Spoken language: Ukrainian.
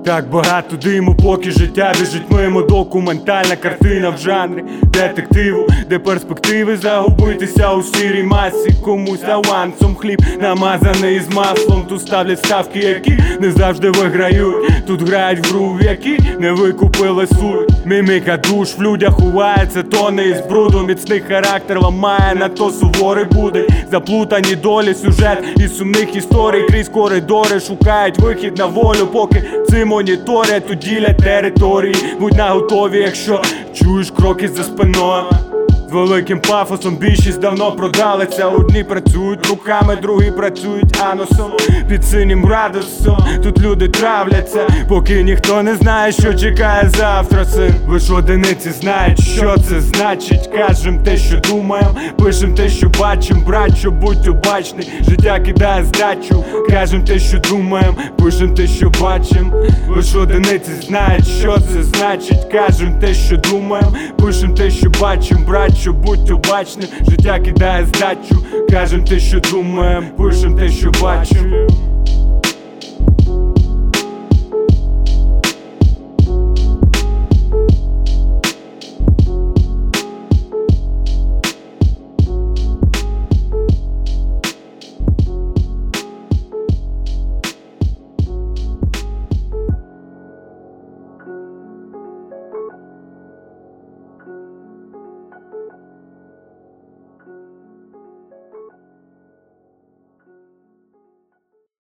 Так багато диму, поки життя біжить мимо. Документальна картина в жанрі детективу, де перспективи загубитися у сірій масі. Комусь авансом хліб намазаний з маслом. Тут ставлять ставки, які не завжди виграють. Тут грають в гру, в якій не викупили суть. Міміка душ в людях ховається, тоне із бруду. Міцний характер ламає, на то суворий буде. Заплутані долі, сюжет із сумних історій. Крізь коридори шукають вихід на волю, поки ці моніторять, тут ділять території. Будь наготові, якщо чуєш кроки за спиною. З великим пафосом більшість давно продалися. Одні працюють руками, другі працюють анусом. Під синім градусом тут люди травляться, поки ніхто не знає, що чекає завтра. Син, лиш одиниці знають, що це значить. Кажем те, що думаєм, пишем те, що бачим. Братчо, будь обачний, життя кидає здачу. Кажем те, що думаєм, пишем те, що бачим. Лиш одиниці знають, що це значить. Кажем те, що думаєм, пишем те, що бачим. Братчо, будь обачним, життя кидає здачу. Кажем те, що думаєм, пишем те, що бачим.